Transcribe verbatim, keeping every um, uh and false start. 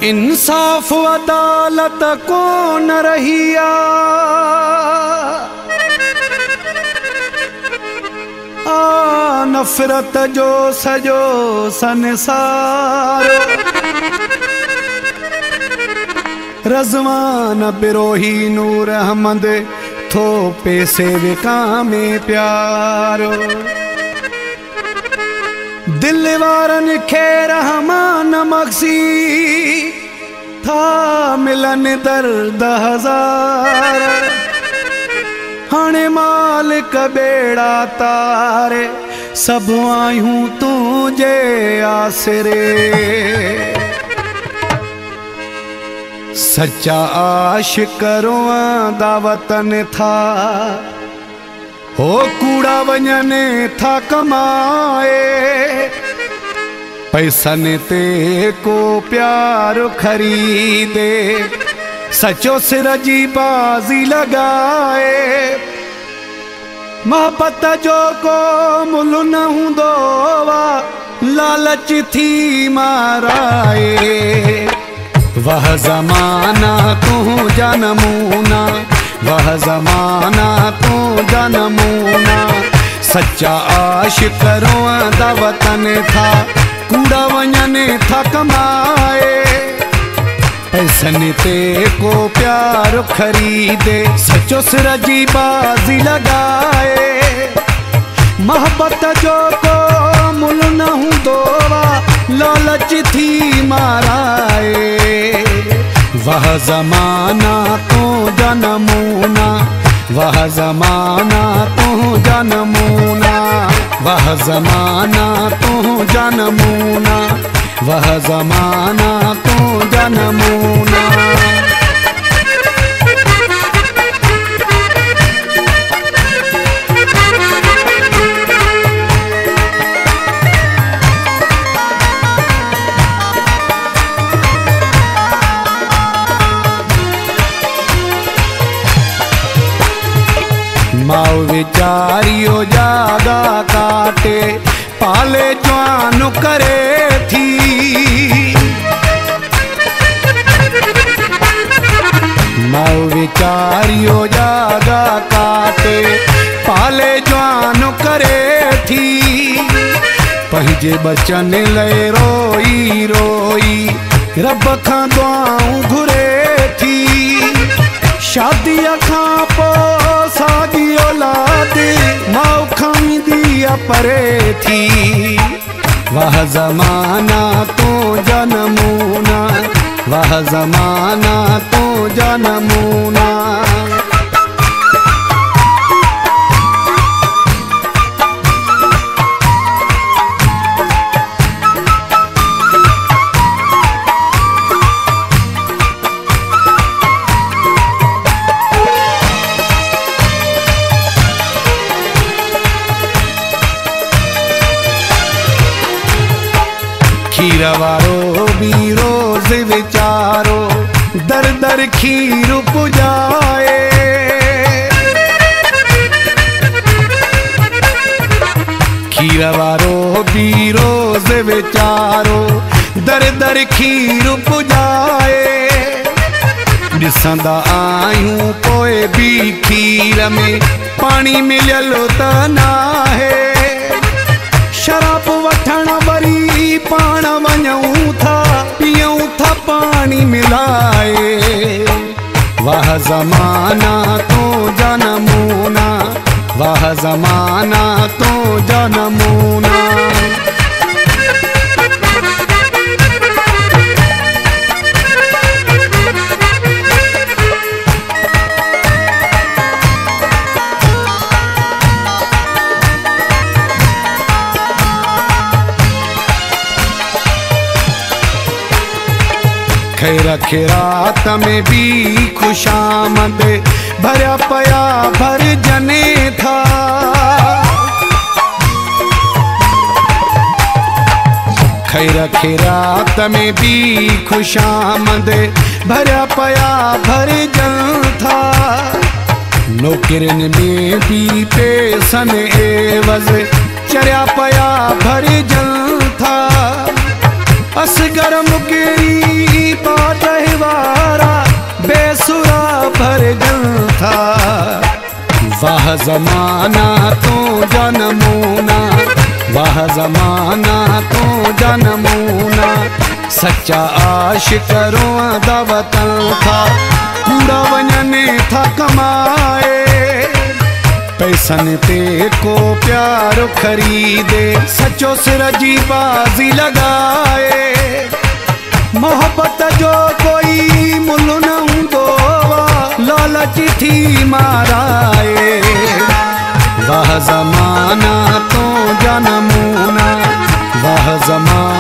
इंसाफ अदालत को न रहिया, आ नफरत जो सजो संसार। रज़वान बिरोही नूर अहमद थो पैसे विकामे प्यारो। दिल वारन खे रहमान मक्सी था मिलन दर्द हजार। हाणे मालिक बेड़ा तारे सब आयूं तुझे आसरे। सच्चा आशिक रोआंदा वतन था, हो कूड़ा वञने था कमाए। पैसन ते को प्यार खरीदे, सचो सिर जी बाजी लगाए। मोहब्बत जो को मुल न हूंदो वा, लालच थी माराए। वह ज़माना तू जा नमूना, वह ज़माना तू जा नमूना। सच्चा आशिक रोआंदा वतन था, कूड़ा वञने था कमाए। पैसन ते को प्यार खरीदे, सचो सिर जी बाजी लगाए। मोहब्बत जो को मुल न हूंदो वा, लालच थी माराए। वह ज़माना तू जा नमूना, वह ज़माना तू जा नमूना। वह ज़माना तू जा नमूना, वह ज़माना तू जा नमूना। माओ विचारियो जागा काटे, पाले जवान करे थी। माओ विचारियो जागा काटे, पाले जवान करे थी। पंहिंजे बचन लय रोई रोई, रब खां दुआऊं घुरे थी। शादी खां पोइ सागी औलाद माउ खाईंदी परे थी। वह ज़माना तू जा नमूना, वह ज़माना तू जा नमूना। खीर वारो भी रोज़ विचारो, दर दर खीर पुजाए। खीर वारो भी रोज़ विचारो, दर दर खीर पुजाए। ॾिसंदा आहियूं पोइ भी खीर में पानी मिलियल त नाहे। शराब वठण वरी पाण वञूं था, पियूं था पानी मिलाए। वह ज़माना तू जा नमूना, वह ज़माना तू जा नमूना। खैर खैरात में भी खुशामद, भरिया पया भर जने था। खैर खैरात में भी खुशामद, भरिया पया भर जन था। नौकरन में भी पैसन एवज़, चरिया पया भर जन था। असगर मुकेरी पा वारा बेसुरा भर था। वाह ज़माना तो जनमूना, वाह ज़माना तो जनमूना, सच्चा आशिक रोंदा वतन था। कूड़ा वञने था कमाए, पैसन ते को प्यार खरीदे, सचो सिर जी बाजी लगाए। मोहब्बत जो कोई मुल न हूंदो, लालच थी माराए। वाह ज़माना तो जनमूना, वाह ज़माना